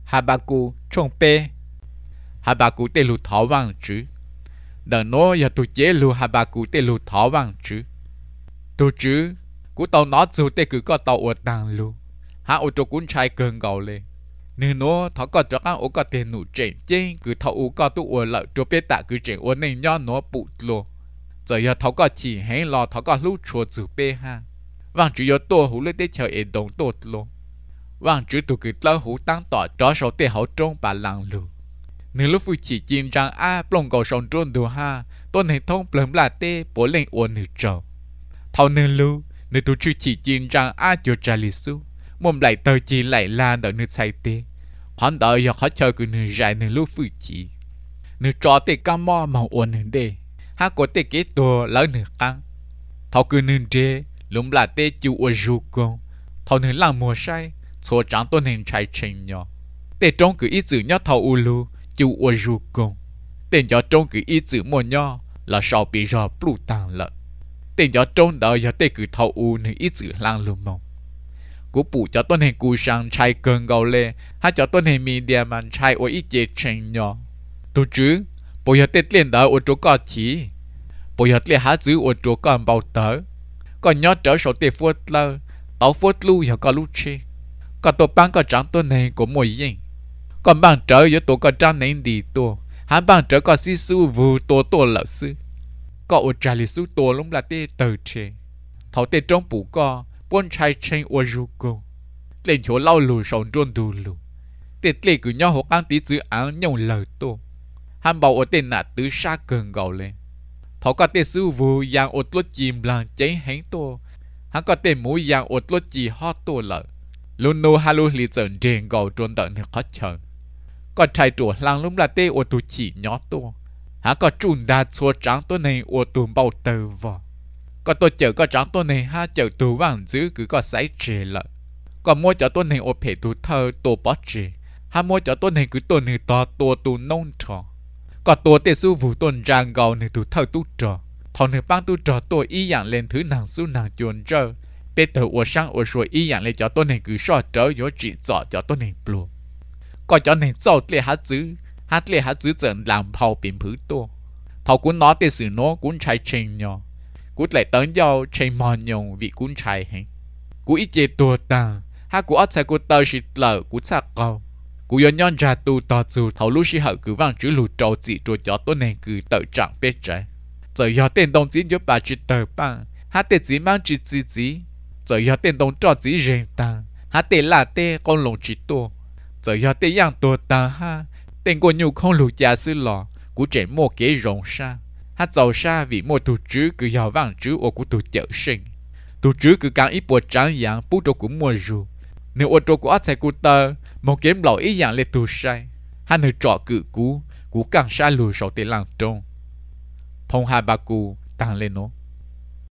hà bà cụ trông bê hà bà cụ tê lù thọ vang chứ đợt nó giờ tụi chế lù hà bà cụ tê lù thọ vang chứ tụi chứ cú tàu nó dù tê cứ có tàu ở tàng lù hà ô tô cuốn trai cơn gầu lên nên nó thọ có cho ăn ô có tiền nụ trên trên cứ thọ ô có tụ ở lợi cho biết tạ cứ trên ô nên nhon nó bụ lù giờ giờ thọ có chỉ hay lo thọ có lú chùa dù bê ha vang chỉ có tua hú lấy tê chờ ế đồng tốt lù vang chỉ tụi cứ tao hú tăng tỏ cho số tê hậu trong bà làng lù nếu lúc vui chỉ chín rằng a plong cầu sòng trôn đồ ha tôn hệ thống plum là tê bố lên uốn nửa trầu thầu nên lưu nếu tụi chưa chỉ chín rằng a cho trả lý su mồm lại tờ chỉ lại là đợi nửa say tê khoản đợi giờ khó chờ cứ nửa dài nửa lúc vui chỉ nửa trò tê cam mò màu uốn nửa đê ha có tê kế đồ lỡ nửa căng thầu cứ nửa đê lúng là tê chịu uốn ru con thầu nửa làm mùa say số trắng tôn hình trái trình nhỏ tê trong cứ ít chữ nhớ thầu u lu chú ua ru công tên gió trong cứ ý chữ mua nho là sau bị rò blu tàng lợn tên gió trong đó gió tê cứ thầu u nữ ý chữ lang lùm mông cú phụ cho tuần hình cú sang trai cơn gầu lê hay cho tuần hình mi địa man trai ô ý chế trình nhỏ tu chứ bộ gió tê lên đó ô chỗ có chỉ bộ gió tê há chữ ô chỗ có bao tớ còn nhớ trở số tê phốt lơ tao phốt lu gió có lu chi còn tổ băng có trắng tuần hình của mùi yên còn bằng trở yếu tố có trang nên đi tổ hắn bằng trở có sĩ sư vù tổ lão sư có ô trà lý sư tổ lúc là tê tờ chê thảo tê trong bù co buôn trai trên ô ru cô lên chỗ lau lù sống trôn đù lù tê tê cứ nhau hộp ăn tí chữ án nhông lời tổ hắn bảo ô tê nạ tứ xa cơn gạo lên thảo có tê sư vù yang ô tốt chìm làng cháy hánh tổ hắn có tê mũi yang ô tốt chì hót tổ lợi luôn nô hà lù lì dần đền gạo trôn tận thì khó chờ còn trai trùa làng lúc là tê ô tù chỉ nhỏ tô hả có trùn đà xua trắng tô này ô tù bao tờ vò còn tôi chở có trắng tô này ha chở tù vàng giữ cứ có sái trề lợi còn mua cho tô này ô phê tù thơ tô bó trề ha mua cho tô này cứ tô này to tô tù nông trò còn tô tê sư vụ tôn ràng gạo này tù thơ tù trò thọ này băng tù trò tô ý dạng lên thứ nàng su nàng chuồn trơ bê tờ ô sang ô xuôi ý dạng lên cho tô này cứ so trớ yếu trị dọ cho tô này bùa có cho nên dâu lệ hát chữ dẫn làm phao biến phứ tô thầu cũng nói tới sự nó cũng trái trình nhỏ cũng lại tới nhau trình mòn nhung vì cũng trái hết cũng ít chế tua ta hát cũng ắt sẽ cũng tơ xịt lợ cũng sắc cầu cũng do nhon ra tu tỏ dù thầu lúc xí hậu cứ vang chữ lù trâu chỉ trôi cho tôi nên cứ tự trạng biết trái rồi do tên đồng chí giúp bà chữ tờ băng hát tên chỉ mang chữ chỉ rồi do tên đồng cho chỉ riêng ta hát tên là tên con lồng chỉ tô giờ giờ tê yang tổ ta ha tên cô nhu không lù gia sư lò cú trẻ mua kế rộng sa hát giàu sa vì mua tụ chứ cứ giàu vàng chứ ô cú tụ chợ sinh tụ chứ cứ càng ít bộ trắng dạng bút đồ cũng mua rù nếu ô tô của ắt sẽ cú tơ một kiếm lẩu ý dạng lên tụ sai hắn nơi trọ cự cú càng sa lù sầu tê làng trông phong hà bà cú tăng lên nó